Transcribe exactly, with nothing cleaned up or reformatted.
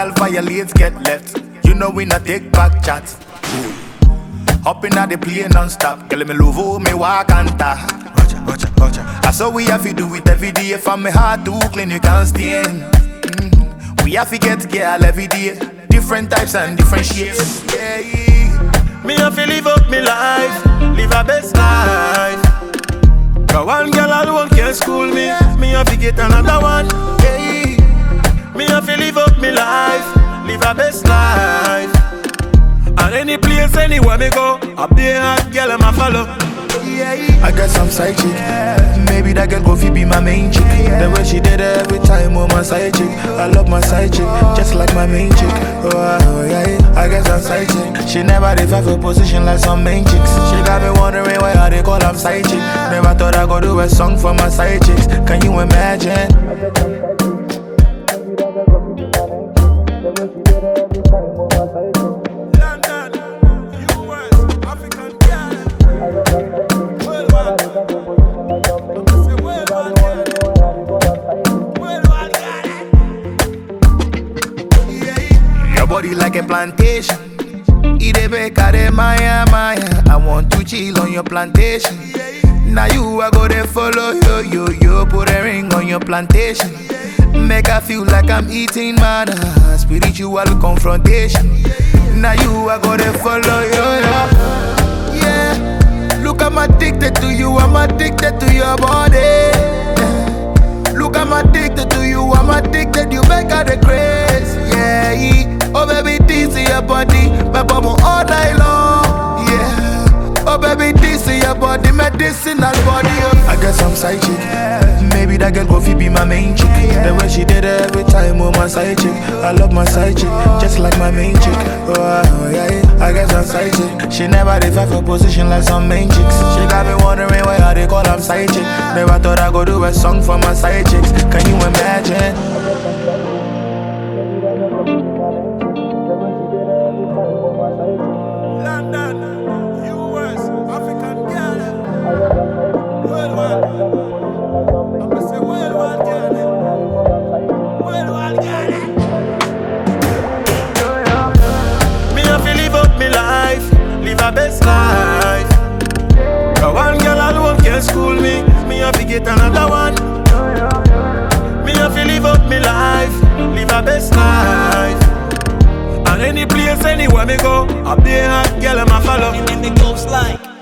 girl violates get left. You know we not take back chats. Up in the plane non-stop. Girl, me love how me walk and talk. Roger, roger, roger. I saw we have to do it every day. From me heart to clean, you can't stain. Mm-hmm. We have to get girl every day. Different types and different shapes. Yeah, yeah. Me have to live up me life, live a best life. Cause one girl alone can't school me. Me have to get another one. Yeah. Me have to live up me life, live a best life. And any place, anywhere me go, I be a hot girl and I follow. Yeah, yeah. I got some side chick. Maybe that girl go fi be my main chick. The way she did it every time on my side chick. I love my side chick, just like my main chick. Oh, oh yeah, yeah. I got some side chick. She never did fight for position like some main chicks. She got me wondering why I they call them side chick. Never thought I go do a song for my side chicks. Can you imagine? Body like a plantation. Eat a baker, de Maya, Maya. I want to chill on your plantation. Now you are go there follow yo, yo, yo. Put a ring on your plantation. Make I feel like I'm eating manna. Spiritual confrontation. Now you are go there follow yo, yo. Yeah. Look, I'm addicted to you. I'm addicted to your body. Yeah. Look, I'm addicted to you. I'm addicted. You make her the craze. Yeah. Oh baby, this is your body, my bubble all night long. Yeah. Oh baby, this is your body, medicinal body. Oh. I got some side chick. Maybe that girl go fi be my main chick. The way she did it every time on my side chick. I love my side chick, just like my main chick. Oh, oh yeah, yeah. I got some side chick. She never did fight for position like some main chicks. She got me wondering why I they call them side chick. Never thought I go do a song for my side chicks. Can you imagine? London, U S, African girl, worldwide. I'm gonna say worldwide girl, worldwide girl. Me have to live up me life, live a best life. Cause one girl alone can't school me, me have to get another one. Me have to live up me life, live a best life. And any place, anywhere me go, I be a hot girl and I follow. In the ghost like